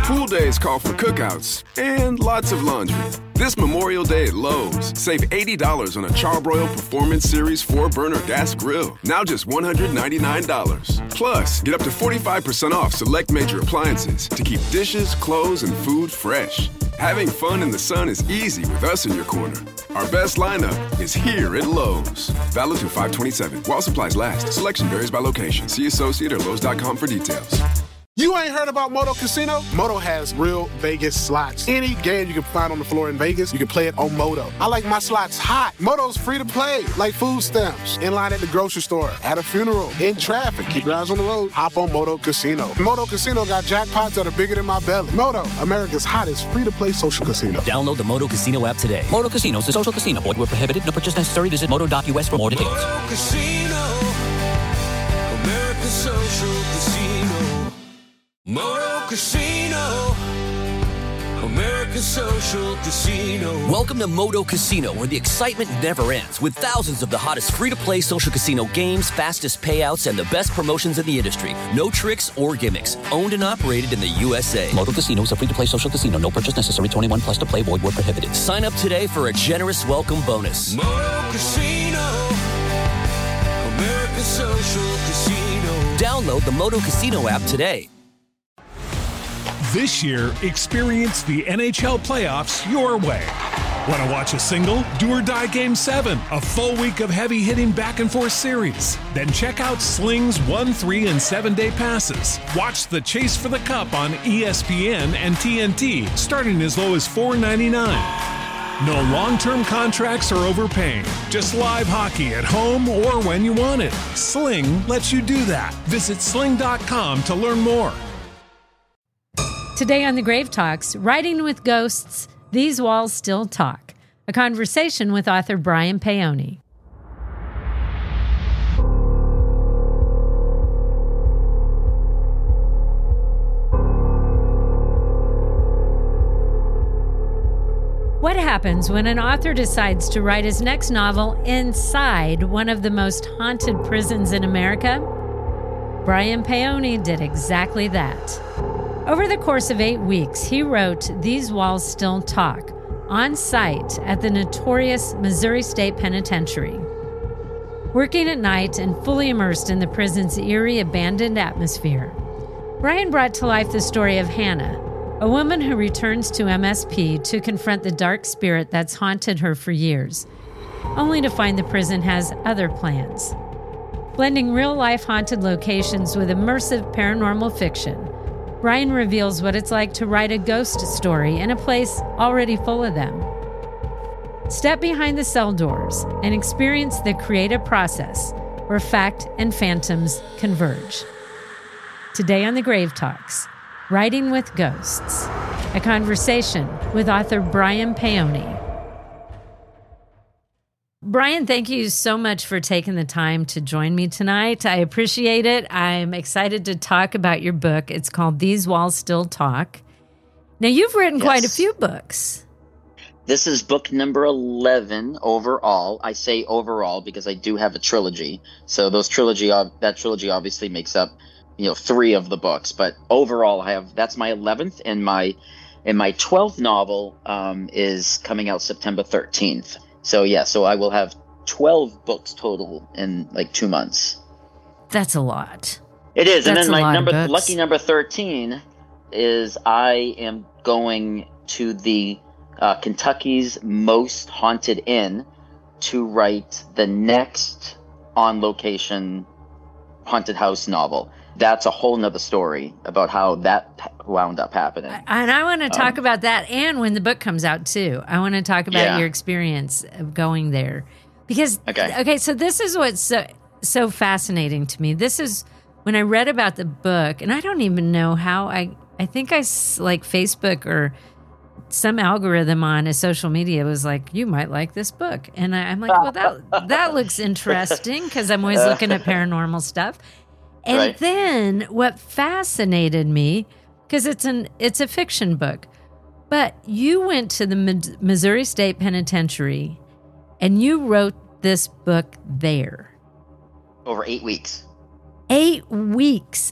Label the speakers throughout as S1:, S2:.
S1: Pool days call for cookouts and lots of laundry. This Memorial Day at Lowe's, save $80 on a Charbroil Performance Series 4-burner gas grill, now just $199. Plus, get up to 45% off select major appliances to keep dishes, clothes, and food fresh. Having fun in the sun is easy with us in your corner. Our best lineup is here at Lowe's. Valid through 5/27. While supplies last. Selection varies by location. See associate or Lowe's.com for details.
S2: You ain't heard about Moto Casino? Moto has real Vegas slots. Any game you can find on the floor in Vegas, you can play it on Moto. I like my slots hot. Moto's free to play, like food stamps, in line at the grocery store, at a funeral, in traffic. Keep your eyes on the road. Hop on Moto Casino. Moto Casino got jackpots that are bigger than my belly. Moto, America's hottest free-to-play social casino.
S3: Download the Moto Casino app today. Moto Casino is a social casino. Void where prohibited. No purchase necessary. Visit moto.us for more details.
S4: Moto Casino, America's social casino. Moto Casino, America's social casino.
S3: Welcome to Moto Casino, where the excitement never ends, with thousands of the hottest free-to-play social casino games, fastest payouts, and the best promotions in the industry. No tricks or gimmicks. Owned and operated in the USA. Moto Casino is a free-to-play social casino. No purchase necessary. 21 plus to play. Void where prohibited. Sign up today for a generous welcome bonus.
S4: Moto Casino, America's social casino.
S3: Download the Moto Casino app today.
S5: This year, experience the NHL playoffs your way. Want to watch a single? Do or Die Game 7, a full week of heavy-hitting back-and-forth series. Then check out Sling's 1, 3, and 7-day passes. Watch the Chase for the Cup on ESPN and TNT, starting as low as $4.99. No long-term contracts or overpaying. Just live hockey at home or when you want it. Sling lets you do that. Visit sling.com to learn more.
S6: Today on The Grave Talks, Writing with Ghosts, These Walls Still Talk. A conversation with author Brian Paoni. What happens when an author decides to write his next novel inside one of the most haunted prisons in America? Brian Paoni did exactly that. Over the course of 8 weeks, he wrote These Walls Still Talk on site at the notorious Missouri State Penitentiary. Working at night and fully immersed in the prison's eerie, abandoned atmosphere, Brian brought to life the story of Hannah, a woman who returns to MSP to confront the dark spirit that's haunted her for years, only to find the prison has other plans. Blending real-life haunted locations with immersive paranormal fiction, Brian reveals what it's like to write a ghost story in a place already full of them. Step behind the cell doors and experience the creative process where fact and phantoms converge. Today on The Grave Talks, Writing with Ghosts, a conversation with author Brian Paoni. Brian, thank you so much for taking the time to join me tonight. I appreciate it. I'm excited to talk about your book. It's called These Walls Still Talk. Now, you've written quite a few books.
S7: This is book number 11 overall. I say overall because I do have a trilogy. So that trilogy obviously makes up, 3 of the books. But overall, that's my 11th, and my 12th novel is coming out September 13th. So I will have 12 books total in 2 months. That's a lot. It is. And then my lucky number 13 is I am going to the Kentucky's most haunted inn to write the next on location haunted house novel. That's a whole nother story about how that wound up happening. And I want to talk about that, and when the book comes out too. I want to talk about your experience of going there. Because, so this is what's so fascinating to me. This is when I read about the book, and I don't even know how I think Facebook or some algorithm on a social media was like, you might like this book. And I'm like, well, that looks interesting, because I'm always looking at paranormal stuff. And then what fascinated me, because it's a fiction book, but you went to the Missouri State Penitentiary and you wrote this book there. Over 8 weeks. 8 weeks.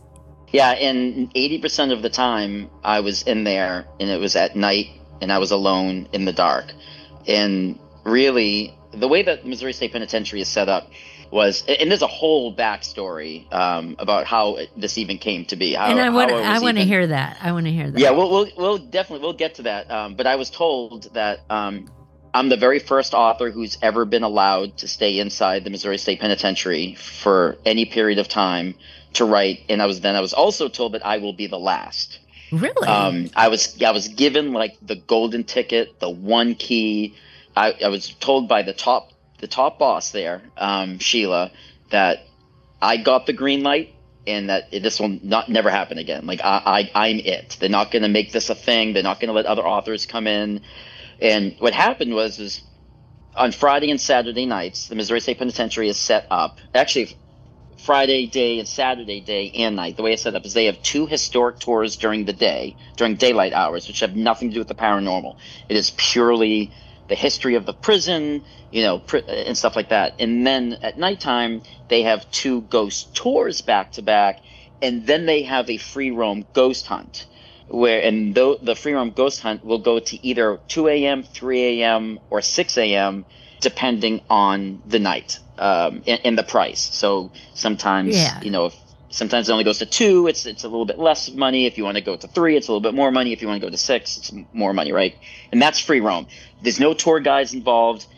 S7: Yeah, and 80% of the time I was in there and it was at night and I was alone in the dark. And really, the way that Missouri State Penitentiary is set up was, and there's a whole backstory about how this even came to be.
S6: And I want to hear that. I want to hear that.
S7: Yeah, we'll definitely get to that. But I was told that I'm the very first author who's ever been allowed to stay inside the Missouri State Penitentiary for any period of time to write. And I was also told that I will be the last.
S6: Really?
S7: I was given like the golden ticket, the one key. I was told by the top boss there, Sheila, that I got the green light and that this will never happen again. Like I'm it. They're not going to make this a thing. They're not going to let other authors come in. And what happened was on Friday and Saturday nights, the Missouri State Penitentiary is set up. Actually, Friday day and Saturday day and night, the way it's set up is they have 2 historic tours during the day, during daylight hours, which have nothing to do with the paranormal. It is purely the history of the prison, and stuff like that. And then at nighttime, they have 2 ghost tours back to back, and then they have a free roam ghost hunt. The free roam ghost hunt will go to either 2 a.m., 3 a.m., or 6 a.m., depending on the night and the price. So sometimes, sometimes it only goes to 2. It's a little bit less money. If you want to go to 3, it's a little bit more money. If you want to go to 6, it's more money, right? And that's free roam. There's no tour guides involved.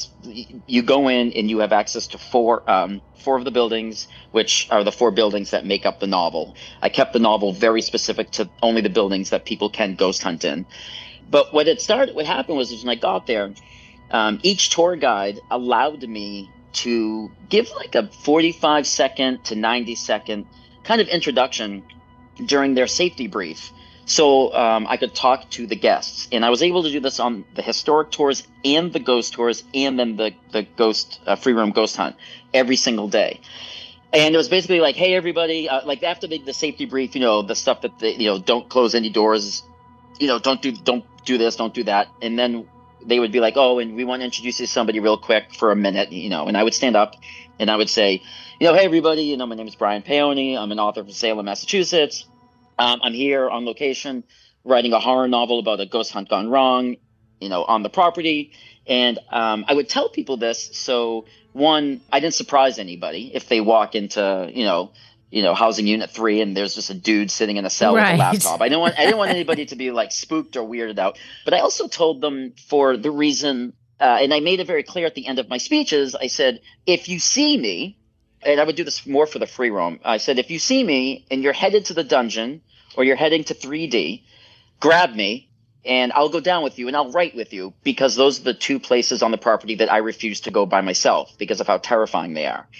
S7: You go in and you have access to 4 of the buildings, which are the 4 buildings that make up the novel. I kept the novel very specific to only the buildings that people can ghost hunt in. But what happened was when I got there, each tour guide allowed me to give like a 45-second to 90-second kind of introduction during their safety brief. So I could talk to the guests. And I was able to do this on the historic tours and the ghost tours and then the ghost free room ghost hunt every single day. And it was basically like, hey, everybody, like after the safety brief, the stuff that don't close any doors, don't do this, don't do that. And then they would be like, oh, and we want to introduce you to somebody real quick for a minute, and I would stand up and I would say, hey, everybody, my name is Brian Paoni. I'm an author from Salem, Massachusetts. I'm here on location writing a horror novel about a ghost hunt gone wrong, on the property. And I would tell people this. So one, I didn't surprise anybody if they walk into, housing unit 3 and there's just a dude sitting in a cell with a laptop. I didn't want anybody to be like spooked or weirded out. But I also told them for the reason, and I made it very clear at the end of my speeches, I said, if you see me, and I would do this more for the free roam. I said, if you see me and you're headed to the dungeon or you're heading to 3D, grab me and I'll go down with you and I'll write with you, because those are the 2 places on the property that I refuse to go by myself because of how terrifying they are.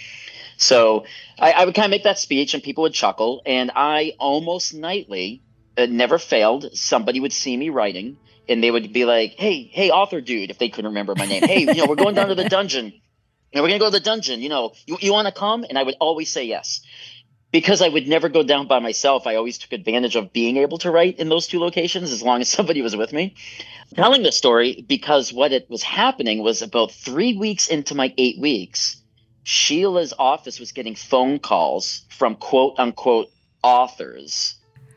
S7: So I would kind of make that speech and people would chuckle, and I almost nightly, it never failed, somebody would see me writing and they would be like, hey, author dude, if they couldn't remember my name. Hey, we're going down to the dungeon. And we're going to go to the dungeon, you want to come? And I would always say yes. Because I would never go down by myself, I always took advantage of being able to write in those 2 locations as long as somebody was with me. Telling this story because what it was happening was about 3 weeks into my 8 weeks, Sheila's office was getting phone calls from quote unquote authors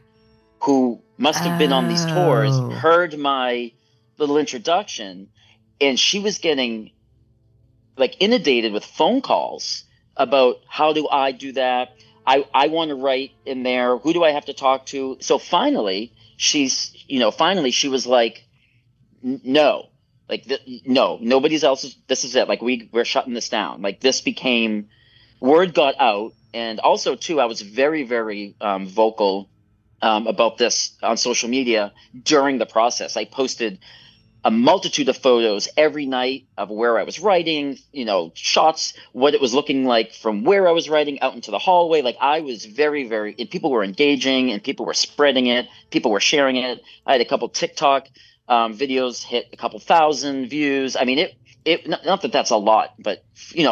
S7: who must have been on these tours, heard my little introduction, and she was getting like inundated with phone calls about how do I do that? I want to write in there. Who do I have to talk to? So finally, she was like, no, like, no, nobody's else. This is it. Like we're shutting this down. Like this became, word got out. And also too, I was very, very vocal about this on social media during the process. I posted a multitude of photos every night of where I was writing, shots, what it was looking like from where I was writing out into the hallway. Like I was very, very, people were engaging and people were spreading it. People were sharing it. I had a couple TikTok videos hit a couple thousand views. I mean, it not that that's a lot, but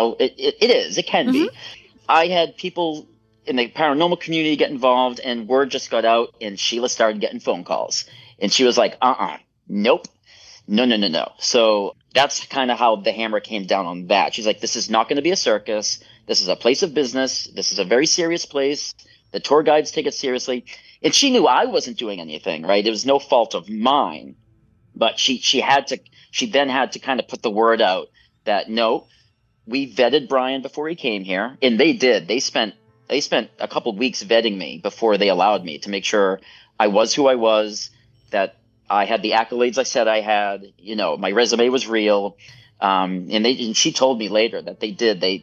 S7: it can be. I had people in the paranormal community get involved and word just got out and Sheila started getting phone calls and she was like, nope. No. So that's kind of how the hammer came down on that. She's like, this is not going to be a circus. This is a place of business. This is a very serious place. The tour guides take it seriously. And she knew I wasn't doing anything, right? It was no fault of mine. But she then had to kind of put the word out that, no, we vetted Brian before he came here. And they did. They spent a couple of weeks vetting me before they allowed me, to make sure I was who I was, that I had the accolades I said I had, you know, my resume was real. And she told me later that they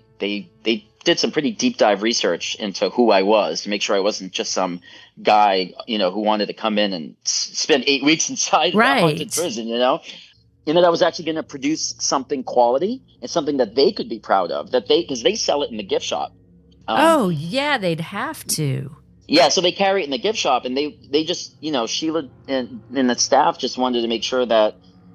S7: did some pretty deep dive research into who I was, to make sure I wasn't just some guy, you know, who wanted to come in and spend 8 weeks inside a haunted prison, you know, and that I was actually going to produce something quality and something that they could be proud of, because they sell it in the gift shop.
S6: They'd have to.
S7: Yeah, so they carry it in the gift shop, and they just, you know, Sheila and the staff just wanted to make sure that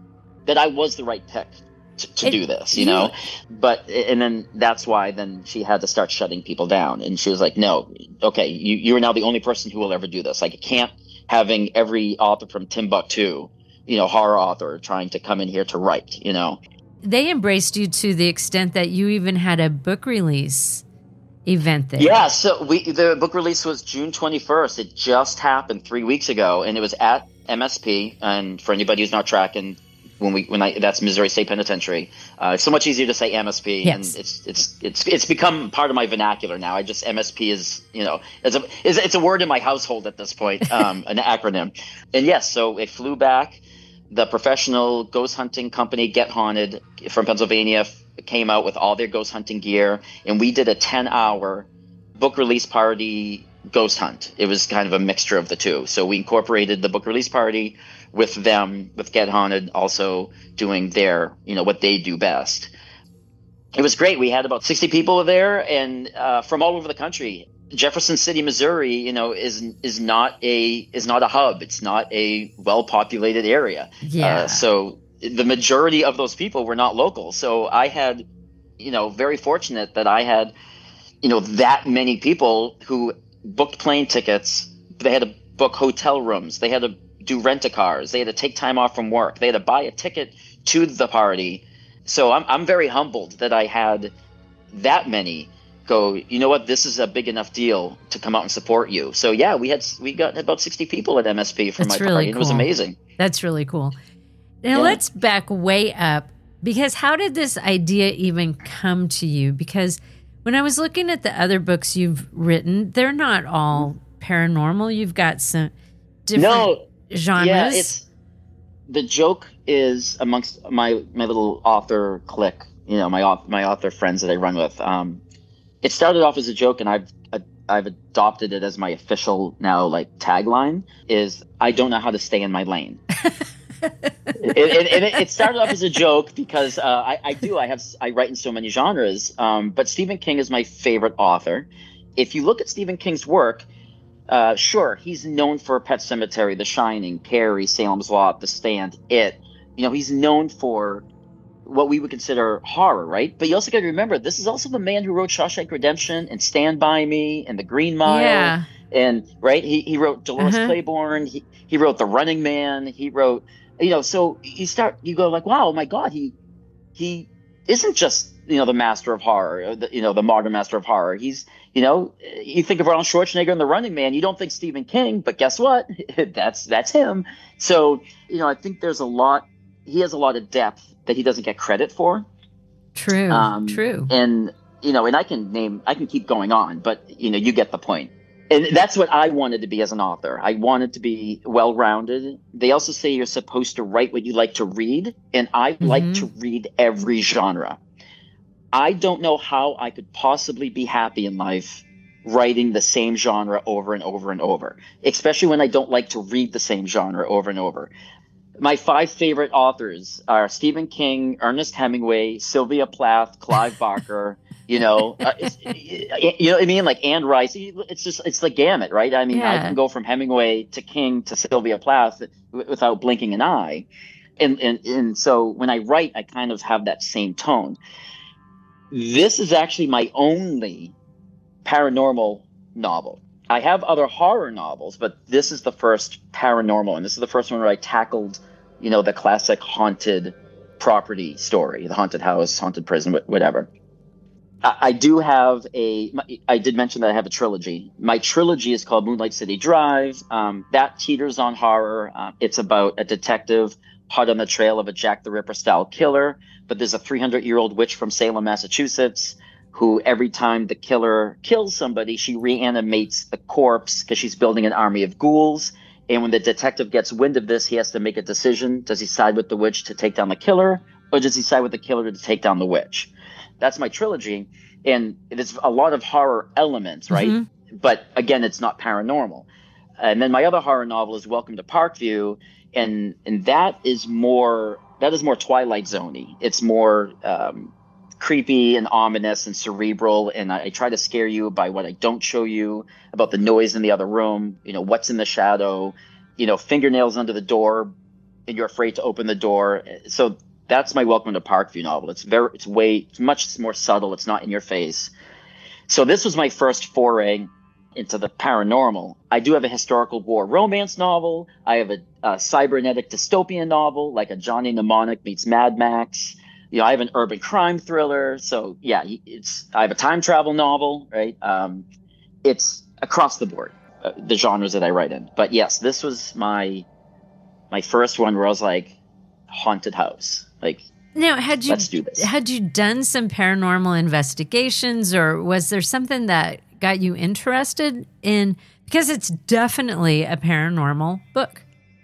S7: I was the right pick to do this, you know. But and then that's why then she had to start shutting people down, and she was like, no, okay, you are now the only person who will ever do this. Like, it can't having every author from Timbuktu, you know, horror author trying to come in here to write, you know.
S6: They embraced you to the extent that you even had a book release event there.
S7: Yeah, so the book release was June 21st. It just happened 3 weeks ago, and it was at MSP. And for anybody who's not tracking, that's Missouri State Penitentiary. It's so much easier to say MSP,
S6: yes.
S7: And it's become part of my vernacular now. MSP is, you know, it's a word in my household at this point, an acronym. And yes, so it flew back. The professional ghost hunting company Get Haunted from Pennsylvania came out with all their ghost hunting gear, and we did a 10-hour book release party ghost hunt. It was kind of a mixture of the two. So we incorporated the book release party with them, with Get Haunted also doing their, you know, what they do best. It was great. We had about 60 people there, and from all over the country. Jefferson City, Missouri, you know, is not a hub. It's not a well-populated area.
S6: Yeah.
S7: So the majority of those people were not local. So I had, you know, very fortunate that I had, you know, that many people who booked plane tickets. They had to book hotel rooms. They had to do rent-a-cars. They had to take time off from work. They had to buy a ticket to the party. So I'm very humbled that I had that many go, you know what, this is a big enough deal to come out and support you. So yeah, we got about 60 people at MSP for my party. Cool. It was amazing.
S6: That's really cool. Now let's back way up, because how did this idea even come to you? Because when I was looking at the other books you've written, they're not all paranormal. You've got some different genres.
S7: Yeah, the joke is amongst my little author clique, you know, my author friends that I run with. It started off as a joke, and I've adopted it as my official now, like, tagline is, I don't know how to stay in my lane. It started off as a joke because I write in so many genres, but Stephen King is my favorite author. If you look at Stephen King's work, sure, he's known for Pet Sematary, The Shining, Carrie, Salem's Lot, The Stand, It. You know, he's known for what we would consider horror, right? But you also got to remember, this is also the man who wrote Shawshank Redemption and Stand By Me and The Green Mile.
S6: Yeah.
S7: And right, he wrote Dolores Claiborne. He wrote The Running Man. He wrote, you know, so you go like, wow, my God, he isn't just, you know, the master of horror, the modern master of horror. He's, you know, you think of Arnold Schwarzenegger and The Running Man, you don't think Stephen King, but guess what? That's him. So, you know, I think he has a lot of depth that he doesn't get credit for.
S6: True.
S7: And, you know, and I can keep going on, but, you know, you get the point. And that's what I wanted to be as an author. I wanted to be well-rounded. They also say you're supposed to write what you like to read, and I like to read every genre. I don't know how I could possibly be happy in life writing the same genre over and over and over, especially when I don't like to read the same genre over and over. My 5 favorite authors are Stephen King, Ernest Hemingway, Sylvia Plath, Clive Barker. You know, you know what I mean? Like Anne Rice. It's the gamut, right? I mean, I can go from Hemingway to King to Sylvia Plath without blinking an eye. And so when I write, I kind of have that same tone. This is actually my only paranormal novel. I have other horror novels, but this is the first paranormal, and this is the first one where I tackled, you know, the classic haunted property story, the haunted house, haunted prison, whatever. I do have I did mention that I have a trilogy. My trilogy is called Moonlight City Drive. That teeters on horror. It's about a detective hot on the trail of a Jack the Ripper style killer, but there's a 300-year-old witch from Salem, Massachusetts, who every time the killer kills somebody, she reanimates the corpse because she's building an army of ghouls. And when the detective gets wind of this, he has to make a decision. Does he side with the witch to take down the killer, or does he side with the killer to take down the witch? That's my trilogy. And it's a lot of horror elements, right? Mm-hmm. But again, it's not paranormal. And then my other horror novel is Welcome to Parkview. And that is more Twilight Zone-y. It's more creepy and ominous and cerebral. And I try to scare you by what I don't show you, about the noise in the other room, what's in the shadow, fingernails under the door, and you're afraid to open the door. So that's my Welcome to Parkview novel. It's much more subtle. It's not in your face. So this was my first foray into the paranormal. I do have a historical war romance novel. I have a cybernetic dystopian novel, like a Johnny Mnemonic meets Mad Max. I have an urban crime thriller. So yeah, I have a time travel novel, right? It's across the board, the genres that I write in. But yes, this was my first one where I was like, haunted house. Like,
S6: now,
S7: let's do this.
S6: Had you done some paranormal investigations, or was there something that got you interested in? Because it's definitely a paranormal book.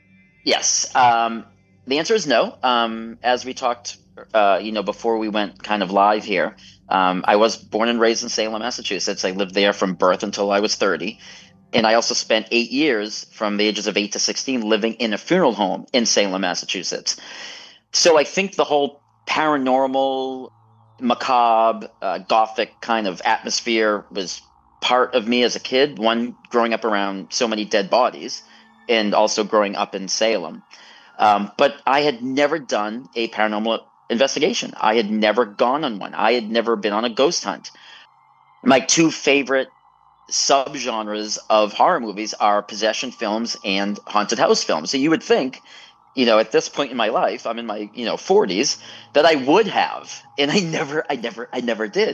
S7: Yes. The answer is no. As we talked, before we went kind of live here, I was born and raised in Salem, Massachusetts. I lived there from birth until I was 30. And I also spent 8 years from the ages of 8 to 16 living in a funeral home in Salem, Massachusetts. So I think the whole paranormal, macabre, gothic kind of atmosphere was part of me as a kid. One, growing up around so many dead bodies, and also growing up in Salem. But I had never done a paranormal investigation. I had never gone on one. I had never been on a ghost hunt. My two favorite subgenres of horror movies are possession films and haunted house films. So you would think, at this point in my life, I'm in my 40s, that I would have, and I never did.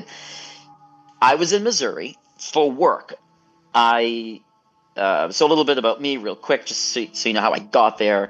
S7: I was in Missouri for work. So a little bit about me real quick, just so you know how I got there.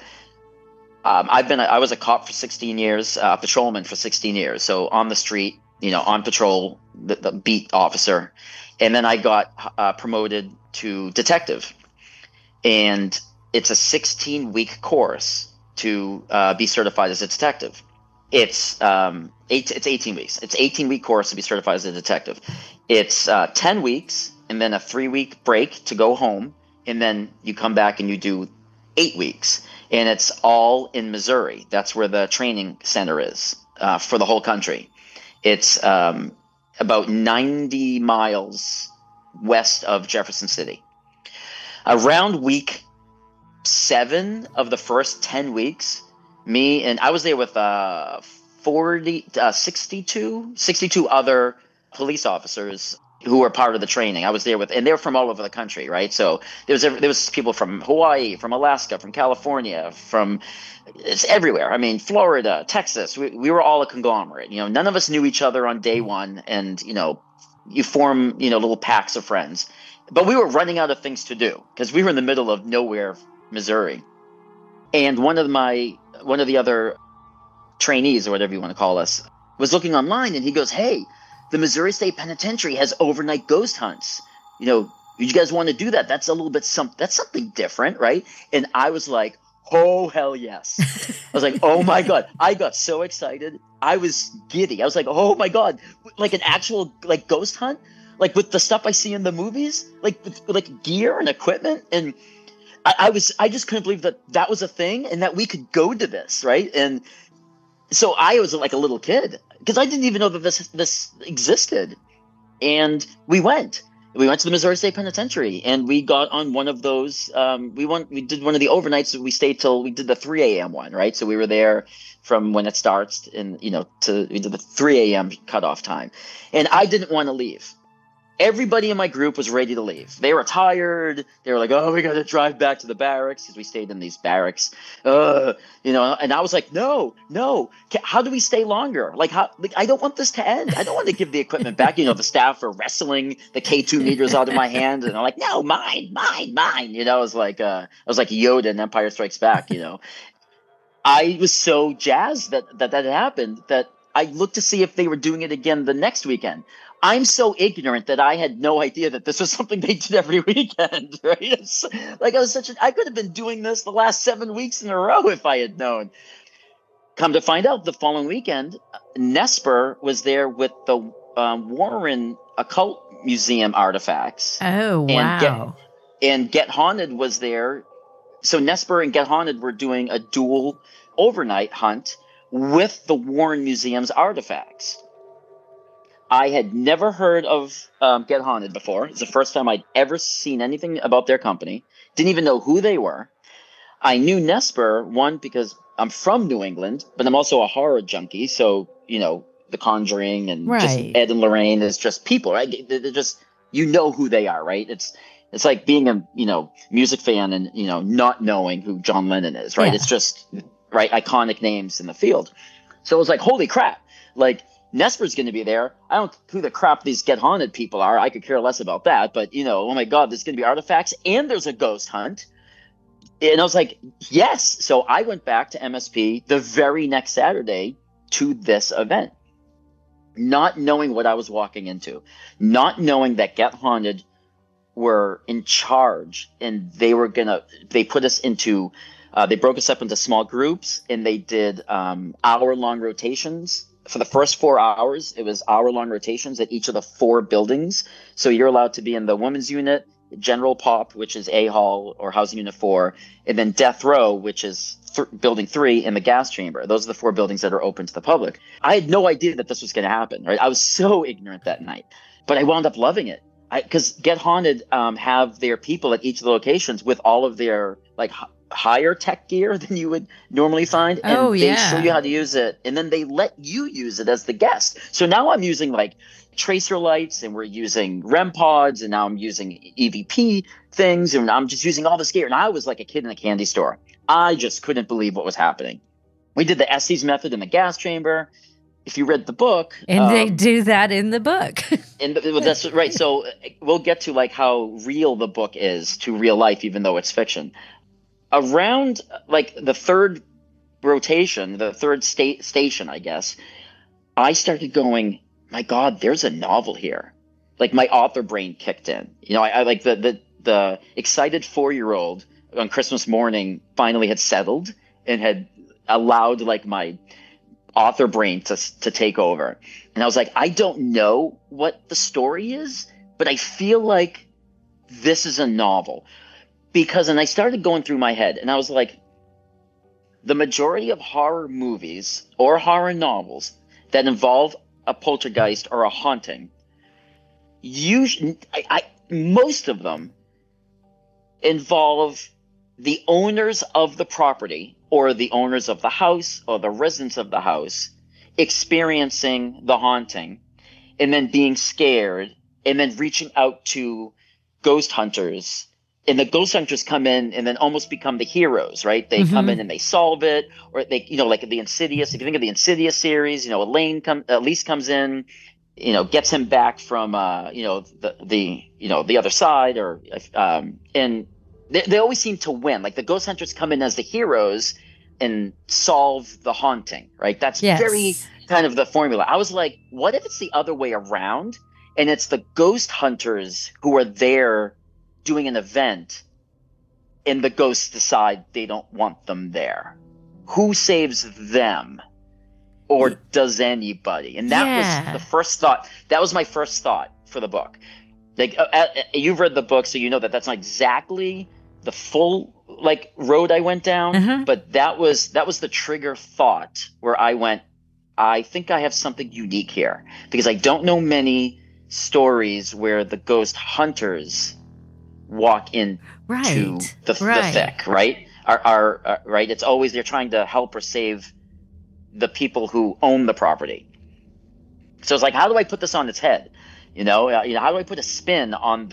S7: I was a cop for 16 years, a patrolman for 16 years. So on the street, on patrol, the beat officer. And then I got promoted to detective. And it's a 16-week course to be certified as a detective. It's 18 weeks. It's 18-week course to be certified as a detective. It's 10 weeks and then a 3-week break to go home. And then you come back and you do 8 weeks. And it's all in Missouri. That's where the training center is for the whole country. It's about 90 miles west of Jefferson City. Around week 7 of the first 10 weeks, I was there with 62 other police officers who were part of the training. I was there with, and they were from all over the country, right? So there was people from Hawaii, from Alaska, from California, it's everywhere. I mean, Florida, Texas. We were all a conglomerate. None of us knew each other on day one, and you form little packs of friends. But we were running out of things to do because we were in the middle of nowhere, Missouri. And one of the other trainees, or whatever you want to call us, was looking online, and he goes, "Hey, the Missouri State Penitentiary has overnight ghost hunts. You guys want to do that? That's a little bit that's something different, right?" And I was like, "Oh, hell yes." I was like, "Oh my God." I got so excited. I was giddy. I was like, "Oh my God." Like an actual ghost hunt, like with the stuff I see in the movies, with gear and equipment. And I just couldn't believe that was a thing and that we could go to this. Right. And so I was like a little kid, because I didn't even know that this existed. And we went to the Missouri State Penitentiary, and we got on one of those. We did one of the overnights. We stayed till we did the 3 a.m. one, right? So we were there from when it starts, and we did the 3 a.m. cutoff time. And I didn't want to leave. everybody in my group was ready to leave. They were tired. They were like, "Oh, we got to drive back to the barracks," because we stayed in these barracks. And I was like, no. How do we stay longer? Like, I don't want this to end. I don't want to give the equipment back. The staff are wrestling the K2 meters out of my hand, and I'm like, no, mine. I was like Yoda in Empire Strikes Back. I was so jazzed that happened that I looked to see if they were doing it again the next weekend. I'm so ignorant that I had no idea that this was something they did every weekend, right? It's like I could have been doing this the last 7 weeks in a row if I had known. Come to find out, the following weekend, Nesper was there with the Warren Occult Museum artifacts.
S6: Oh, wow.
S7: And Get Haunted was there. So Nesper and Get Haunted were doing a dual overnight hunt with the Warren Museum's artifacts. I had never heard of Get Haunted before. It's the first time I'd ever seen anything about their company. Didn't even know who they were. I knew Nesper, one, because I'm from New England, but I'm also a horror junkie. So, The Conjuring and just Ed and Lorraine is just people, right? They're just, who they are, right? It's like being a, music fan and, not knowing who John Lennon is, right? Yeah. It's just, right, iconic names in the field. So it was like, holy crap. Like, Nesper's going to be there. I don't know who the crap these Get Haunted people are. I could care less about that. But, oh my God, there's going to be artifacts and there's a ghost hunt. And I was like, yes. So I went back to MSP the very next Saturday to this event, not knowing what I was walking into, not knowing that Get Haunted were in charge and they put us into, they broke us up into small groups and they did hour-long rotations. For the first 4 hours, it was hour-long rotations at each of the 4 buildings. So you're allowed to be in the women's unit, General Pop, which is A Hall or Housing Unit 4, and then Death Row, which is Building 3, and the gas chamber. Those are the 4 buildings that are open to the public. I had no idea that this was going to happen, right? I was so ignorant that night, but I wound up loving it. Because Get Haunted have their people at each of the locations with all of their higher tech gear than you would normally find, and they show you how to use it, and then they let you use it as the guest. So now I'm using tracer lights, and we're using REM pods, and now I'm using EVP things, and I'm just using all this gear. And I was like a kid in a candy store. I just couldn't believe what was happening. We did the Estes method in the gas chamber. If you read the book,
S6: and they do that in the book,
S7: that's right. So we'll get to how real the book is to real life, even though it's fiction. Around the third rotation, the third station, I guess, I started going, my God, there's a novel here. My author brain kicked in. I like the excited 4-year-old on Christmas morning finally had settled and had allowed my author brain to take over. And I was like, I don't know what the story is, but I feel like this is a novel. And I started going through my head, and I was like, the majority of horror movies or horror novels that involve a poltergeist or a haunting, most of them involve the owners of the property or the owners of the house or the residents of the house experiencing the haunting and then being scared and then reaching out to ghost hunters. And the ghost hunters come in and then almost become the heroes, right? They come in and they solve it, or they, like the Insidious. If you think of the Insidious series, Elise comes in, gets him back from, the other side, and they always seem to win. The ghost hunters come in as the heroes and solve the haunting, right? That's very kind of the formula. I was like, what if it's the other way around, and it's the ghost hunters who are there doing an event and the ghosts decide they don't want them there? Who saves them? Or does anybody? And that was the first thought. That was my first thought for the book. You've read the book, so you know that that's not exactly the full road I went down, but that was the trigger thought where I went, I think I have something unique here, because I don't know many stories where the ghost hunters walk into the thick, right? Are right? It's always they're trying to help or save the people who own the property. So it's how do I put this on its head? How do I put a spin on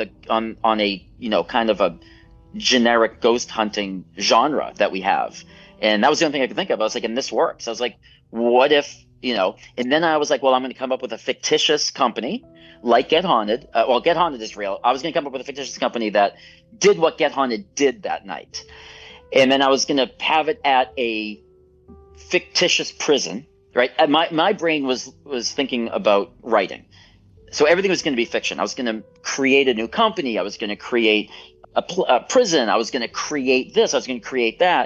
S7: a kind of a generic ghost hunting genre that we have? And that was the only thing I could think of. I was like, and this works. I was like, what if, and then I was like, well, I'm going to come up with a fictitious company like Get Haunted. Get Haunted is real. I was going to come up with a fictitious company that did what Get Haunted did that night. And then I was going to have it at a fictitious prison, right? And my brain was thinking about writing. So everything was going to be fiction. I was going to create a new company. I was going to create a prison. I was going to create this. I was going to create that.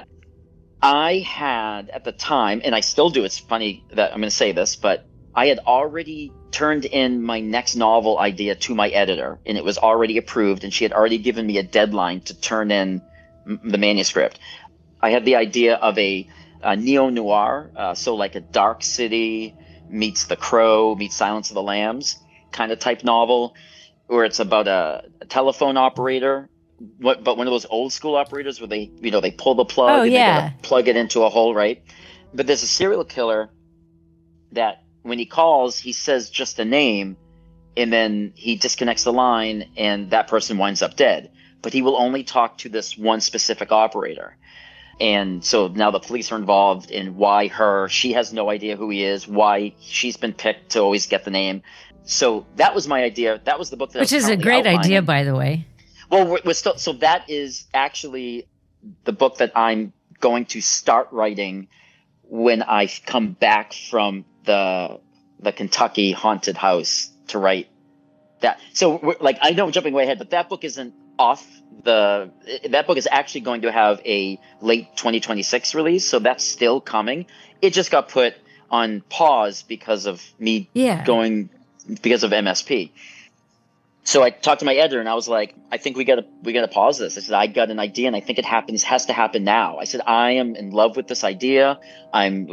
S7: I had at the time, and I still do, it's funny that I'm going to say this, but I had already turned in my next novel idea to my editor, and it was already approved, and she had already given me a deadline to turn in the manuscript. I had the idea of a neo-noir, so like a Dark City meets The Crow meets Silence of the Lambs kind of type novel, where it's about a telephone operator, but one of those old school operators where they pull the plug and they gotta plug it into a hole, right? But there's a serial killer that when he calls, he says just a name, and then he disconnects the line, and that person winds up dead. But he will only talk to this one specific operator. And so now the police are involved in why her. She has no idea who he is, why she's been picked to always get the name. So that was my idea. That was the book that
S6: Which is a great idea, by the way.
S7: Well, so that is actually the book that I'm going to start writing when I come back from the Kentucky haunted house to write that. So I know I'm jumping way ahead, but that book isn't off that book is actually going to have a late 2026 release. So that's still coming. It just got put on pause because of me because of MSP. So I talked to my editor and I was like, I think we gotta pause this. I said, I got an idea and I think it has to happen now. I said, I am in love with this idea. I'm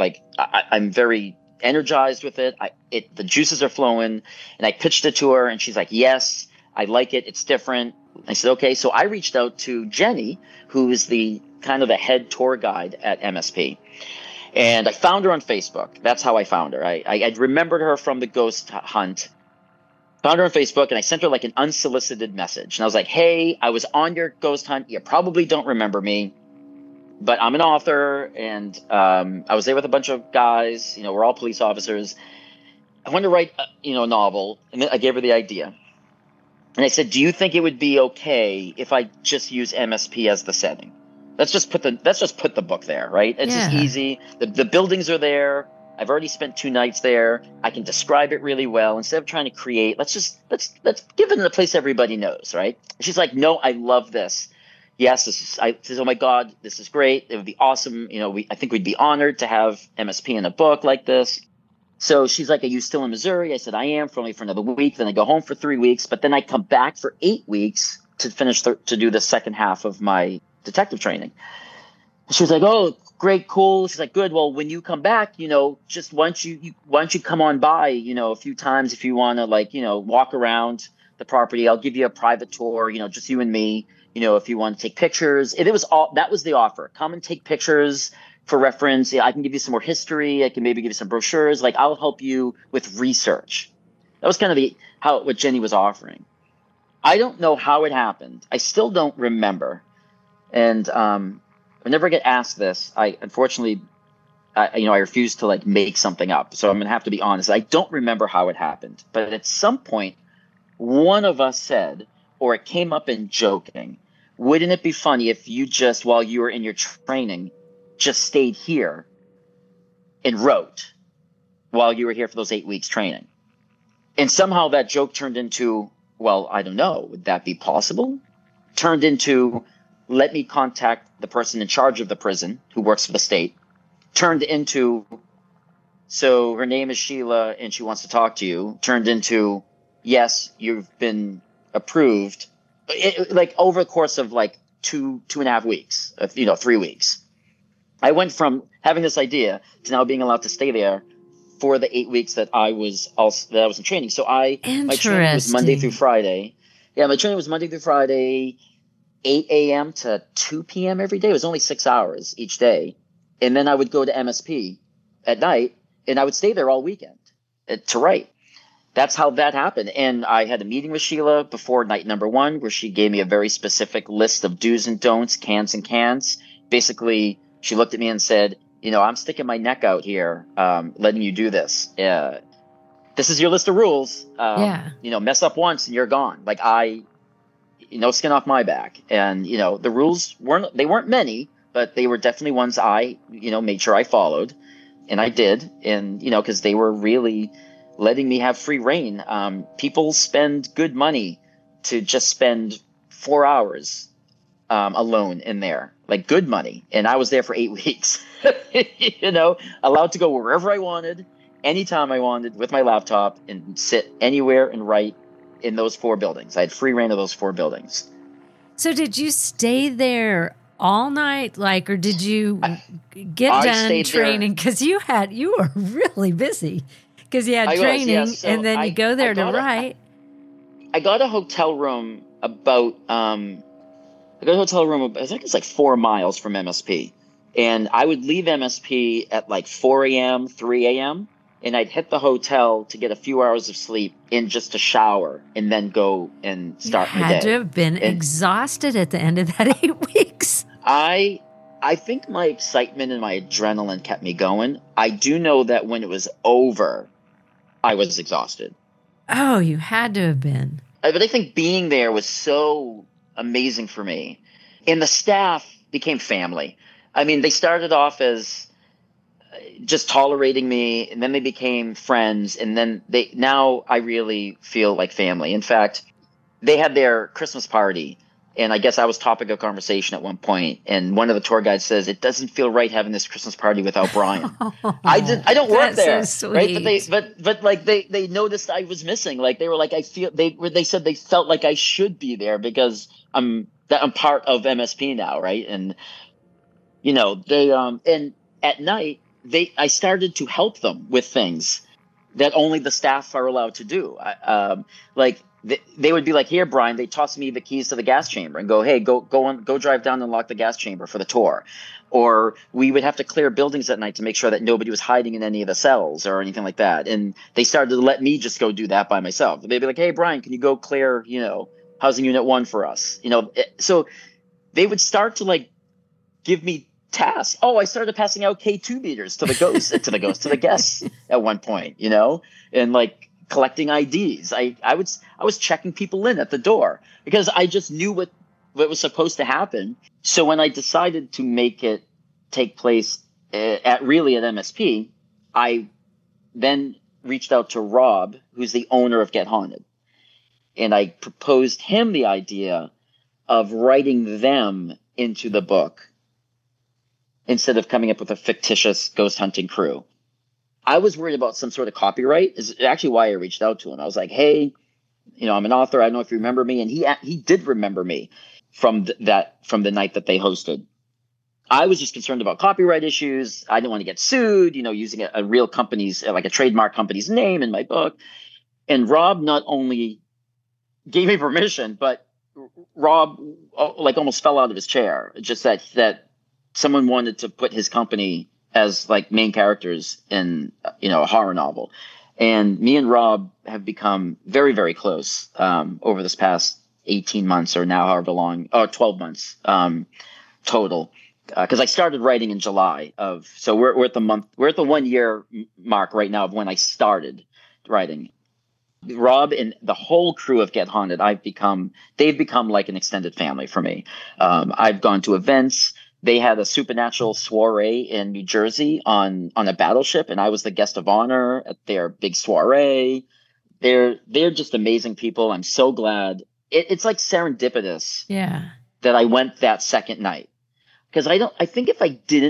S7: very energized with it. The juices are flowing. And I pitched it to her and she's like, yes, I like it. It's different. I said, okay. So I reached out to Jenny, who is the kind of the head tour guide at MSP. And I found her on Facebook. That's how I found her. I remembered her from the ghost hunt. Found her on Facebook, and I sent her like an unsolicited message. And I was like, hey, I was on your ghost hunt. You probably don't remember me, but I'm an author, and I was there with a bunch of guys. We're all police officers. I wanted to write a novel, and then I gave her the idea. And I said, do you think it would be okay if I just use MSP as the setting? Let's just put the book there, right? It's just easy. The buildings are there. I've already spent 2 nights there. I can describe it really well. Instead of trying to create, let's give it in a place everybody knows, right? She's like, no, I love this. Yes, I said, oh my God, this is great. It would be awesome. I think we'd be honored to have MSP in a book like this. So she's like, are you still in Missouri? I said, I am, for another week. Then I go home for 3 weeks, but then I come back for 8 weeks to finish to do the second half of my detective training. She was like, oh, great, cool. She's like, good. Well, when you come back, just why don't you come on by, a few times if you want to walk around the property. I'll give you a private tour, just you and me, if you want to take pictures. That was the offer. Come and take pictures for reference. I can give you some more history. I can maybe give you some brochures. I'll help you with research. That was kind of what Jenny was offering. I don't know how it happened. I still don't remember. And, whenever I get asked this, I unfortunately, I refuse to make something up. So I'm going to have to be honest. I don't remember how it happened, but at some point, one of us said, or it came up in joking, wouldn't it be funny if you just, while you were in your training, just stayed here and wrote while you were here for those 8 weeks training? And somehow that joke turned into, well, I don't know, would that be possible? Turned into, let me contact the person in charge of the prison who works for the state. Turned into, so her name is Sheila and she wants to talk to you. Turned into, yes, you've been approved. Over the course of 2.5 weeks, 3 weeks. I went from having this idea to now being allowed to stay there for the 8 weeks that I was in training. So my training was Monday through Friday. Yeah, my training was Monday through Friday, 8 a.m. to 2 p.m. every day. It was only 6 hours each day. And then I would go to MSP at night, and I would stay there all weekend to write. that's how that happened. And I had a meeting with Sheila before night number 1 where she gave me a very specific list of do's and don'ts, cans and cans. Basically, she looked at me and said, I'm sticking my neck out here, letting you do this. This is your list of rules. Mess up once and you're gone. Like no skin off my back. And, the rules weren't many, but they were definitely ones I, made sure I followed. And I did. And, because they were really letting me have free reign. People spend good money to just spend 4 hours alone in there, like good money. And I was there for 8 weeks, allowed to go wherever I wanted, anytime I wanted with my laptop and sit anywhere and write in those 4 buildings. I had free reign of those 4 buildings.
S6: So did you stay there all night? Or did you get done training? Because you were really busy. Because you had training, so and then you go there to write.
S7: I got a hotel room I think it's like 4 miles from MSP. And I would leave MSP at like 4 a.m., 3 a.m., and I'd hit the hotel to get a few hours of sleep in just a shower and then go and start my day. You
S6: had to have been exhausted at the end of that 8 weeks.
S7: I think my excitement and my adrenaline kept me going. I do know that when it was over, I was exhausted.
S6: Oh, you had to have been.
S7: But I think being there was so amazing for me. And the staff became family. I mean, they started off as just tolerating me, and then they became friends, and then now I really feel like family. In fact, they had their Christmas party, and I guess I was topic of conversation at one point, and one of the tour guides says, "It doesn't feel right having this Christmas party without Brian." I don't work there,
S6: so
S7: right? But like they noticed I was missing. Like they were like, they said they felt like I should be there because I'm part of MSP now, right? And and at night I started to help them with things that only the staff are allowed to do. They would be like, "Here, Brian," they toss me the keys to the gas chamber and go, "Hey, go drive down and lock the gas chamber for the tour." Or we would have to clear buildings at night to make sure that nobody was hiding in any of the cells or anything like that. And they started to let me just go do that by myself. They'd be like, "Hey, Brian, can you go clear, housing unit 1 for us?" So they would start to give me tasks. Oh, I started passing out K2 meters to the guests at one point, and collecting IDs. I was checking people in at the door because I just knew what was supposed to happen. So when I decided to make it take place at MSP, I then reached out to Rob, who's the owner of Get Haunted. And I proposed him the idea of writing them into the book instead of coming up with a fictitious ghost hunting crew. I was worried about some sort of copyright. Is actually why I reached out to him. I was like, "Hey, I'm an author. I don't know if you remember me." And he did remember me from the night that they hosted. I was just concerned about copyright issues. I didn't want to get sued, using a real company's, like a trademark company's name in my book. And Rob not only gave me permission, but Rob almost fell out of his chair. Just that someone wanted to put his company as main characters in, a horror novel. And me and Rob have become very, very close over this past 18 months or now however long, 12 months total. Because I started writing in July so we're at the 1 year mark right now of when I started writing. Rob and the whole crew of Get Haunted, they've become like an extended family for me. I've gone to events. They had a supernatural soiree in New Jersey on a battleship, and I was the guest of honor at their big soiree. They're just amazing people. I'm so glad. It's like serendipitous that I went that second night. Because I think if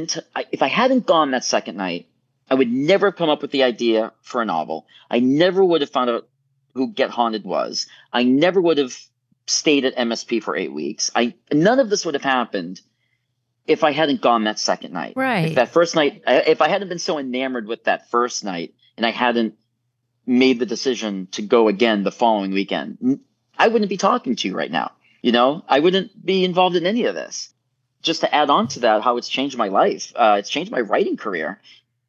S7: I hadn't gone that second night, I would never have come up with the idea for a novel. I never would have found out who Get Haunted was. I never would have stayed at MSP for 8 weeks. None of this would have happened if I hadn't gone that second night.
S6: Right.
S7: If that first night, if I hadn't been so enamored with that first night and I hadn't made the decision to go again the following weekend, I wouldn't be talking to you right now. I wouldn't be involved in any of this. Just to add on to that, how it's changed my life. It's changed my writing career.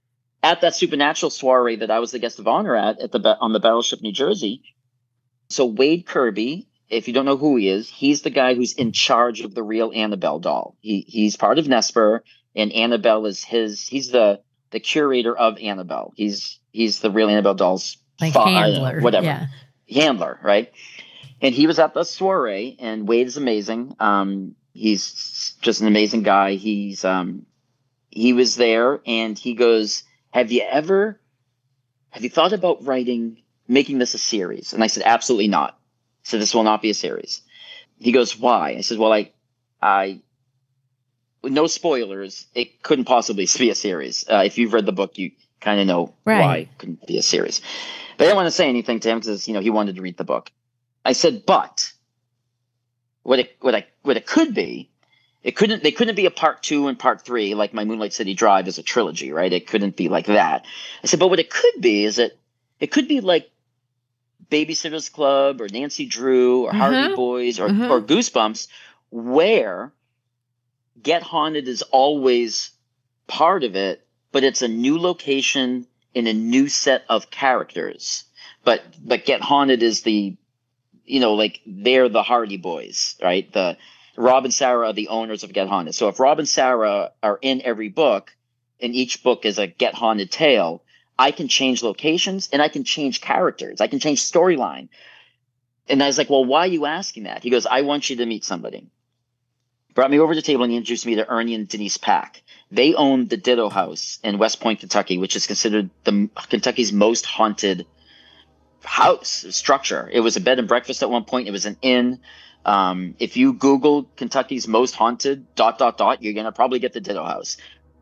S7: at that Supernatural soiree that I was the guest of honor at on the Battleship New Jersey. So Wade Kirby, if you don't know who he is, he's the guy who's in charge of the real Annabelle doll. He's part of Nesper, and Annabelle is he's the curator of Annabelle. He's the real Annabelle doll's
S6: handler,
S7: whatever. Yeah. Handler, right? And he was at the soiree, and Wade is amazing. He's just an amazing guy. He was there, and he goes, have you thought about making this a series? And I said, absolutely not. So this will not be a series. He goes, why? I said, well, I no spoilers. It couldn't possibly be a series. If you've read the book, you kind of know why it couldn't be a series. But I didn't want to say anything to him because, he wanted to read the book. I said, but what it could be, they couldn't be a part 2 and part 3 like my Moonlight City Drive is a trilogy, right? It couldn't be like that. I said, but what it could be is that it could be like Babysitter's Club or Nancy Drew or Hardy Boys or Goosebumps, where Get Haunted is always part of it, but it's a new location in a new set of characters. But Get Haunted is the, they're the Hardy Boys, right? Rob and Sarah are the owners of Get Haunted. So if Rob and Sarah are in every book, and each book is a Get Haunted tale, I can change locations and I can change characters. I can change storyline. And I was like, well, why are you asking that? He goes, I want you to meet somebody. Brought me over to the table and he introduced me to Ernie and Denise Pack. They own the Ditto House in West Point, Kentucky, which is considered Kentucky's most haunted house structure. It was a bed and breakfast at one point. It was an inn. If you Google Kentucky's most haunted ... you're going to probably get the Ditto House.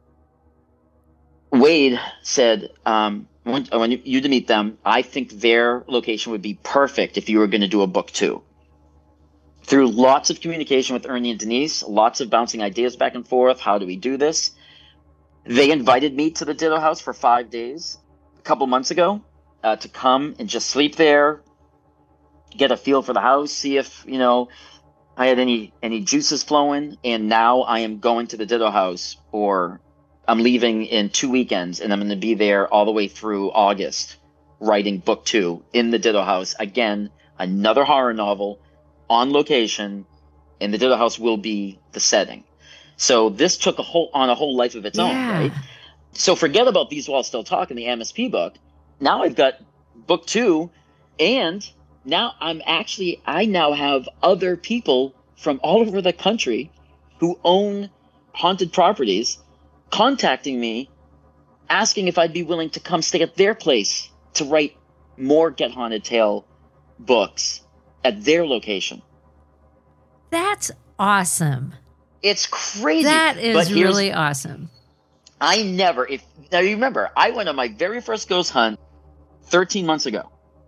S7: Wade said, I want you to meet them. I think their location would be perfect if you were going to do a book 2. Through lots of communication with Ernie and Denise, lots of bouncing ideas back and forth. How do we do this? They invited me to the Ditto House for 5 days a couple months ago to come and just sleep there, get a feel for the house, see if, I had any juices flowing. And now I am going to the Ditto House, or I'm leaving in 2 weekends, and I'm going to be there all the way through August writing book 2 in the Ditto House. Again, another horror novel on location, and the Ditto House will be the setting. So this took a whole life of its own, right? So forget about These Walls Still Talk in the MSP book. Now I've got book 2, and now I now have other people from all over the country who own haunted properties contacting me, asking if I'd be willing to come stay at their place to write more Get Haunted tale books at their location.
S6: That's awesome.
S7: It's crazy.
S6: That is really awesome.
S7: Now you remember, I went on my very first ghost hunt 13 months ago.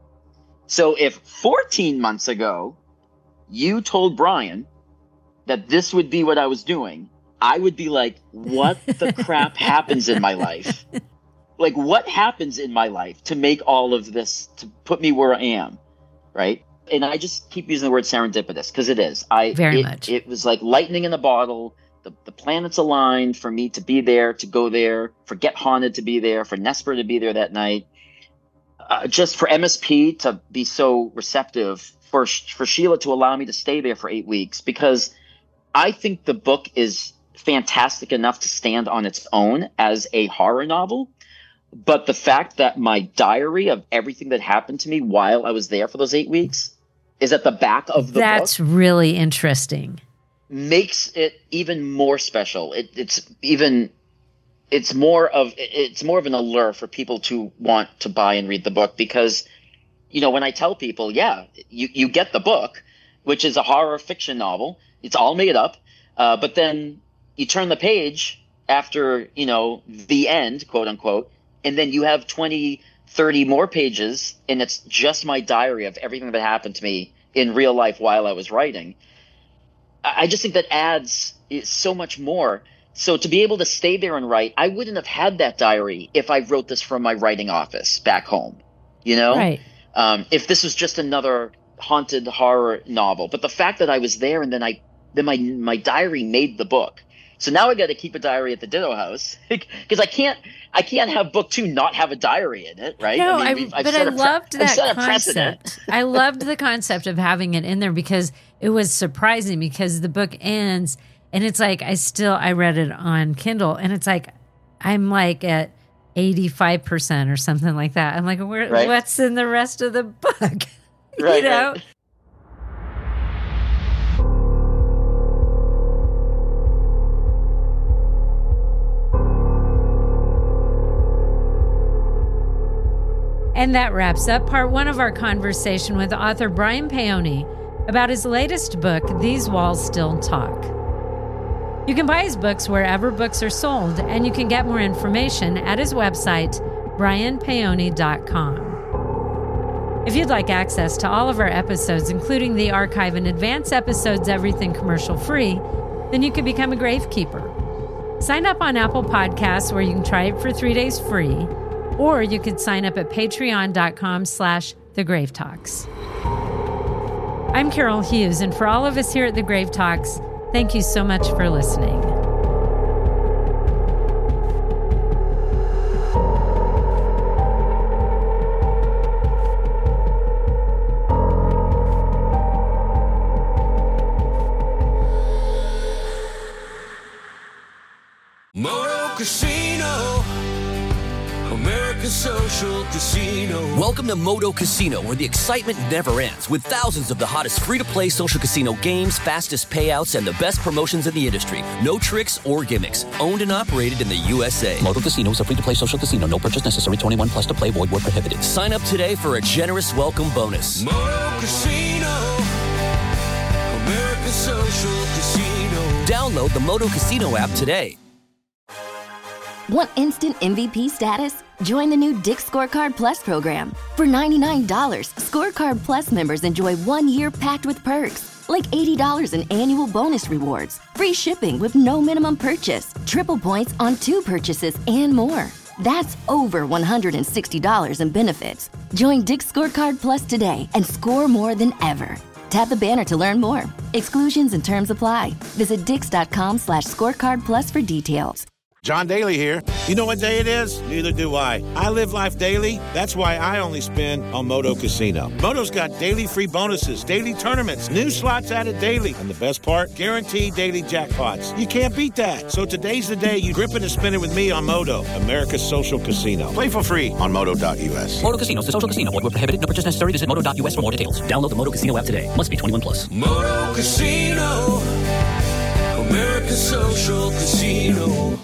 S7: So if 14 months ago you told Brian that this would be what I was doing, I would be like, what the crap happens in my life? Like, what happens in my life to make all of this, to put me where I am, right? And I just keep using the word serendipitous, because it is. Very much. It was like lightning in a bottle. The planets aligned for me to be there, to go there, for Get Haunted to be there, for Nesper to be there that night. Just for MSP to be so receptive, for Sheila to allow me to stay there for 8 weeks, because I think the book is fantastic enough to stand on its own as a horror novel. But the fact that my diary of everything that happened to me while I was there for those 8 weeks is at the back of the book.
S6: That's really interesting.
S7: Makes it even more special. It's more of an allure for people to want to buy and read the book, because, when I tell people, you get the book, which is a horror fiction novel, it's all made up, but then you turn the page after, the end, quote unquote, and then you have 20, 30 more pages, and it's just my diary of everything that happened to me in real life while I was writing. I just think that adds so much more. So to be able to stay there and write, I wouldn't have had that diary if I wrote this from my writing office back home, Right. If this was just another haunted horror novel. But the fact that I was there, and then my diary made the book. So now I got to keep a diary at the Ditto House because I can't have book 2 not have a diary in it, right?
S6: No,
S7: I
S6: loved that
S7: concept.
S6: concept. I loved the concept of having it in there because it was surprising because the book ends and it's like I read it on Kindle and it's like I'm like at 85% or something like that. I'm like, what's in the rest of the book?
S7: Right,
S6: you know?
S7: Right.
S6: And that wraps up part 1 of our conversation with author Brian Paoni about his latest book, These Walls Still Talk. You can buy his books wherever books are sold, and you can get more information at his website, brianpaoni.com. If you'd like access to all of our episodes, including the archive and advance episodes, everything commercial free, then you can become a Gravekeeper. Sign up on Apple Podcasts where you can try it for 3 days free, or you could sign up at patreon.com/thegravetalks. I'm Carol Hughes, and for all of us here at The Grave Talks, thank you so much for listening.
S4: Moto Casino, America's social casino.
S3: Welcome to Moto Casino, where the excitement never ends, with thousands of the hottest free-to-play social casino games, fastest payouts, and the best promotions in the industry. No tricks or gimmicks. Owned and operated in the USA.
S8: Moto Casino is a free-to-play social casino. No purchase necessary. 21 plus to play. Void where prohibited.
S3: Sign up today for a generous welcome bonus.
S4: Moto Casino, America's social casino.
S3: Download the Moto Casino app today.
S9: Want instant MVP status? Join the new Dick's Scorecard Plus program. For $99, Scorecard Plus members enjoy 1 year packed with perks, like $80 in annual bonus rewards, free shipping with no minimum purchase, triple points on 2 purchases, and more. That's over $160 in benefits. Join Dick's Scorecard Plus today and score more than ever. Tap the banner to learn more. Exclusions and terms apply. Visit dix.com/scorecard plus for details.
S10: John Daly here. You know what day it is? Neither do I. I live life daily. That's why I only spin on Moto Casino. Moto's got daily free bonuses, daily tournaments, new slots added daily, and the best part, guaranteed daily jackpots. You can't beat that. So today's the day you grip it and spin it with me on Moto, America's social casino. Play for free on Moto.us.
S8: Moto Casino is a social casino. Void where prohibited. No purchase necessary. Visit Moto.us for more details.
S3: Download the Moto Casino app today. Must be 21 plus.
S4: Moto Casino, America's social casino.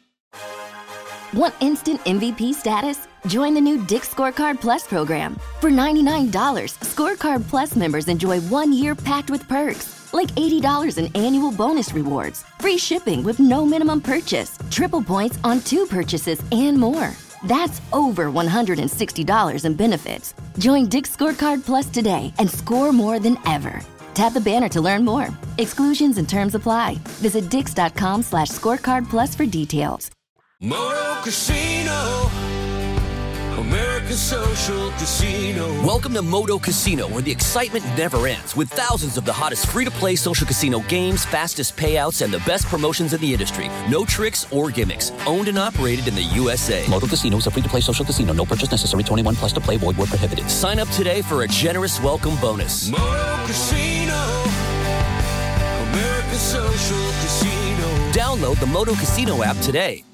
S9: Want instant MVP status? Join the new Dick's Scorecard Plus program. For $99, Scorecard Plus members enjoy 1 year packed with perks, like $80 in annual bonus rewards, free shipping with no minimum purchase, triple points on 2 purchases, and more. That's over $160 in benefits. Join Dick's Scorecard Plus today and score more than ever. Tap the banner to learn more. Exclusions and terms apply. Visit dix.com/scorecard plus for details.
S4: Moto Casino, America's social casino.
S3: Welcome to Moto Casino, where the excitement never ends, with thousands of the hottest free-to-play social casino games, fastest payouts, and the best promotions in the industry. No tricks or gimmicks. Owned and operated in the USA.
S8: Moto Casino is a free-to-play social casino. No purchase necessary. 21 plus to play. Void where prohibited.
S3: Sign up today for a generous welcome bonus.
S4: Moto Casino, America's social casino.
S3: Download the Moto Casino app today.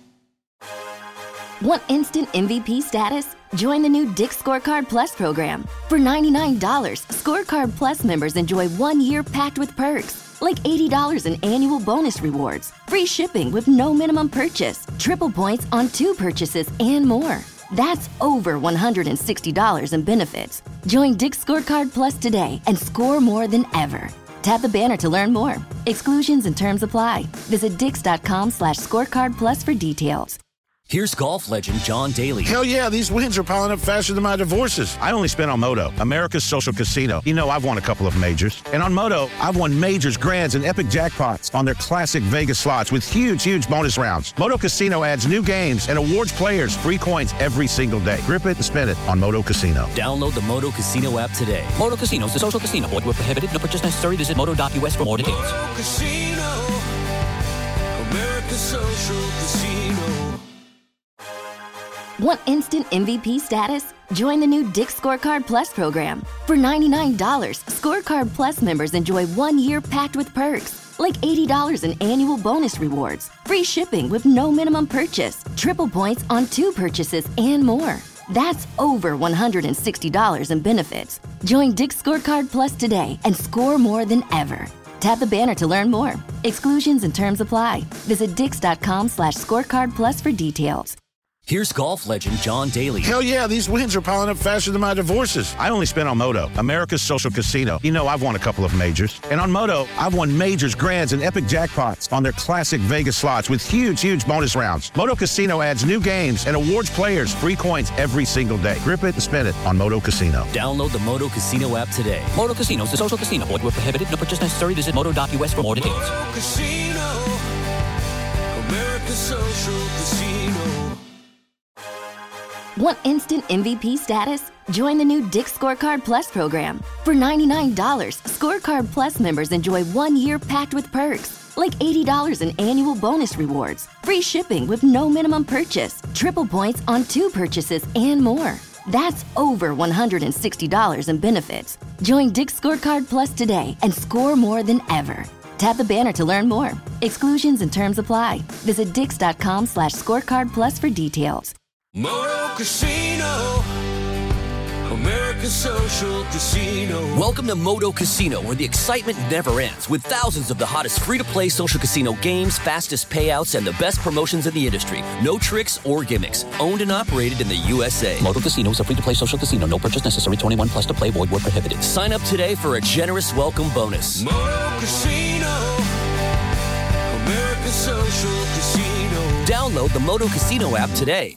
S9: Want instant MVP status? Join the new Dick's Scorecard Plus program. For $99, Scorecard Plus members enjoy 1 year packed with perks, like $80 in annual bonus rewards, free shipping with no minimum purchase, triple points on 2 purchases, and more. That's over $160 in benefits. Join Dick's Scorecard Plus today and score more than ever. Tap the banner to learn more. Exclusions and terms apply. Visit dix.com/scorecard plus for details.
S3: Here's golf legend John Daly.
S10: Hell yeah, these wins are piling up faster than my divorces. I only spin on Moto, America's social casino. You know, I've won a couple of majors. And on Moto, I've won majors, grands, and epic jackpots on their classic Vegas slots with huge bonus rounds. Moto Casino adds new games and awards players free coins every single day. Grip it and spin it on Moto Casino.
S3: Download the Moto Casino app today.
S8: Moto Casino is a social casino. Void where prohibited. No purchase necessary. Visit Moto.us for more details.
S4: Moto Casino, America. Social Casino.
S9: Want instant MVP status? Join the new Dick's Scorecard Plus program. For $99, Scorecard Plus members enjoy 1 year packed with perks, like $80 in annual bonus rewards, free shipping with no minimum purchase, triple points on 2 purchases, and more. That's over $160 in benefits. Join Dick's Scorecard Plus today and score more than ever. Tap the banner to learn more. Exclusions and terms apply. Visit dix.com/scorecard plus for details.
S3: Here's golf legend John Daly.
S10: Hell yeah, these wins are piling up faster than my divorces. I only spent on Moto, America's social casino. You know I've won a couple of majors. And on Moto, I've won majors, grands, and epic jackpots on their classic Vegas slots with huge bonus rounds. Moto Casino adds new games and awards players free coins every single day. Grip it and spin it on Moto Casino.
S3: Download the Moto Casino app today.
S8: Moto Casino is a social casino. Void where prohibited. No purchase necessary. Visit moto.us for more details.
S4: Moto Casino. America's Social Casino.
S9: Want instant MVP status? Join the new Dick's Scorecard Plus program. For $99, Scorecard Plus members enjoy 1 year packed with perks, like $80 in annual bonus rewards, free shipping with no minimum purchase, triple points on 2 purchases, and more. That's over $160 in benefits. Join Dick's Scorecard Plus today and score more than ever. Tap the banner to learn more. Exclusions and terms apply. Visit dix.com/scorecard plus for details.
S4: Moto Casino. America's Social Casino.
S3: Welcome to Moto Casino, where the excitement never ends, with thousands of the hottest free-to-play social casino games, fastest payouts, and the best promotions in the industry. No tricks or gimmicks. Owned and operated in the USA.
S8: Moto Casino is a free-to-play social casino. No purchase necessary. 21 plus to play. Void where prohibited.
S3: Sign up today for a generous welcome bonus.
S4: Moto Casino. America's Social Casino.
S3: Download the Moto Casino app today.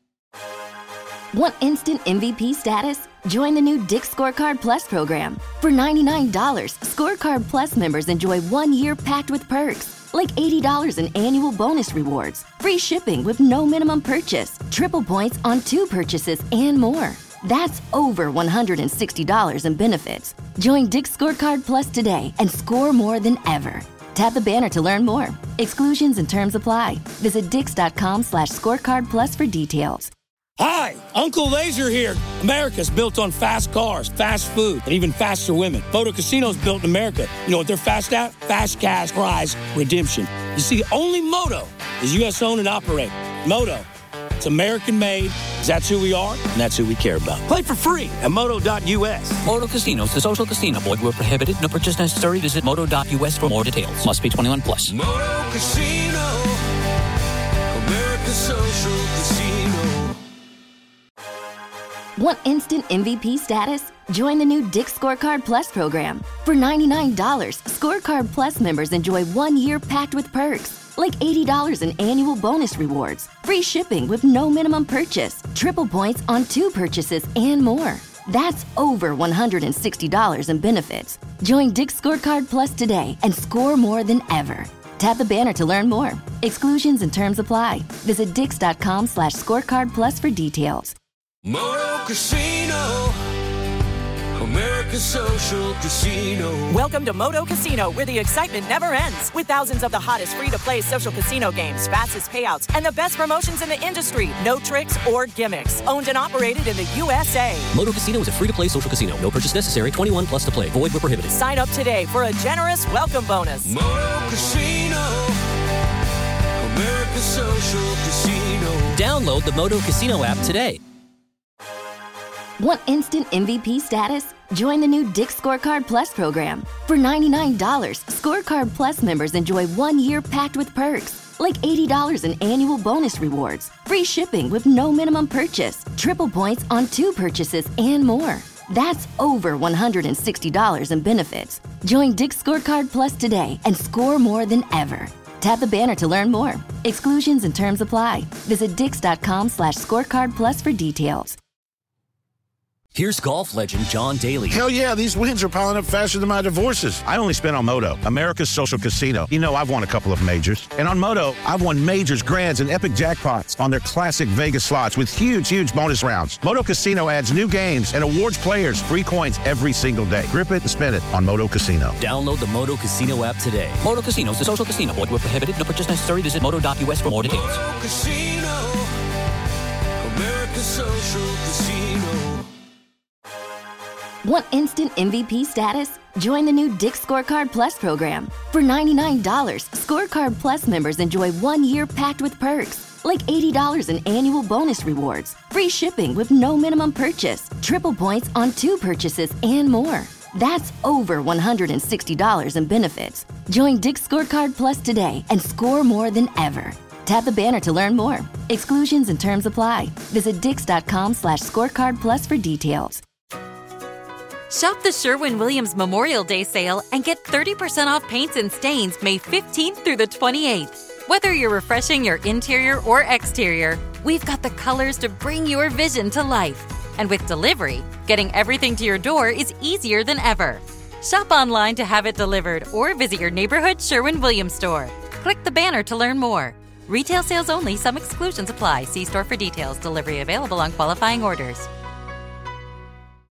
S9: Want instant MVP status? Join the new Dick's Scorecard Plus program. For $99, Scorecard Plus members enjoy 1 year packed with perks, like $80 in annual bonus rewards, free shipping with no minimum purchase, triple points on 2 purchases, and more. That's over $160 in benefits. Join Dick's Scorecard Plus today and score more than ever. Tap the banner to learn more. Exclusions and terms apply. Visit dix.com/scorecard plus for details.
S11: Hi, Uncle Laser here. America's built on fast cars, fast food, and even faster women. Moto Casino's built in America. You know what they're fast at? Fast cash prize redemption. You see, only Moto is U.S. owned and operated. Moto, it's American made, 'cause that's who we are, and that's who we care about. Play for free at moto.us.
S8: Moto Casino is a social casino. Void where prohibited. No purchase necessary. Visit moto.us for more details. Must be 21 plus.
S4: Moto Casino. America's Social Casino.
S9: Want instant MVP status? Join the new Dick's Scorecard Plus program. For $99, Scorecard Plus members enjoy 1 year packed with perks, like $80 in annual bonus rewards, free shipping with no minimum purchase, triple points on 2 purchases, and more. That's over $160 in benefits. Join Dick's Scorecard Plus today and score more than ever. Tap the banner to learn more. Exclusions and terms apply. Visit dix.com/scorecard plus for details.
S4: Moto Casino. America's Social Casino.
S12: Welcome to Moto Casino, where the excitement never ends. With thousands of the hottest free-to-play social casino games, fastest payouts, and the best promotions in the industry. No tricks or gimmicks. Owned and operated in the USA.
S3: Moto Casino is a free-to-play social casino. No purchase necessary. 21 plus to play. Void where prohibited.
S12: Sign up today for a generous welcome bonus.
S4: Moto Casino. America's Social Casino.
S3: Download the Moto Casino app today.
S9: Want instant MVP status? Join the new Dick's Scorecard Plus program. For $99, Scorecard Plus members enjoy 1 year packed with perks, like $80 in annual bonus rewards, free shipping with no minimum purchase, triple points on 2 purchases, and more. That's over $160 in benefits. Join Dick's Scorecard Plus today and score more than ever. Tap the banner to learn more. Exclusions and terms apply. Visit dix.com/scorecard plus for details.
S3: Here's golf legend John Daly.
S10: Hell yeah, these wins are piling up faster than my divorces. I only spent on Moto, America's social casino. You know, I've won a couple of majors. And on Moto, I've won majors, grands, and epic jackpots on their classic Vegas slots with huge, huge bonus rounds. Moto Casino adds new games and awards players free coins every single day. Grip it and spin it on Moto Casino.
S3: Download the Moto Casino app today.
S8: Moto Casino is a social casino. Void where prohibited. No purchase necessary. Visit moto.us for more details.
S4: Moto Casino, America's social casino.
S9: Want instant MVP status? Join the new Dick's Scorecard Plus program. For $99, Scorecard Plus members enjoy 1 year packed with perks, like $80 in annual bonus rewards, free shipping with no minimum purchase, triple points on 2 purchases, and more. That's over $160 in benefits. Join Dick's Scorecard Plus today and score more than ever. Tap the banner to learn more. Exclusions and terms apply. Visit dix.com/scorecard plus for details.
S13: Shop the Sherwin-Williams Memorial Day sale and get 30% off paints and stains May 15th through the 28th. Whether you're refreshing your interior or exterior, we've got the colors to bring your vision to life. And with delivery, getting everything to your door is easier than ever. Shop online to have it delivered or visit your neighborhood Sherwin-Williams store. Click the banner to learn more. Retail sales only. Some exclusions apply. See store for details. Delivery available on qualifying orders.